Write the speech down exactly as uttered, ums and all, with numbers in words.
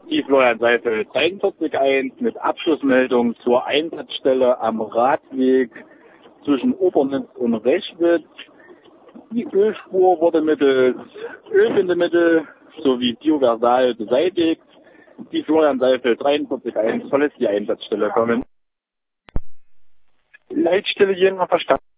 Die Florian Seifel dreiundvierzig eins mit Abschlussmeldung zur Einsatzstelle am Radweg zwischen Obernitz und Rechwitz. Die Ölspur wurde mittels Ölbindemittel sowie Dioversal beseitigt. Die Florian Seifel dreiundvierzig eins soll jetzt die Einsatzstelle kommen. Leitstelle Jena verstanden.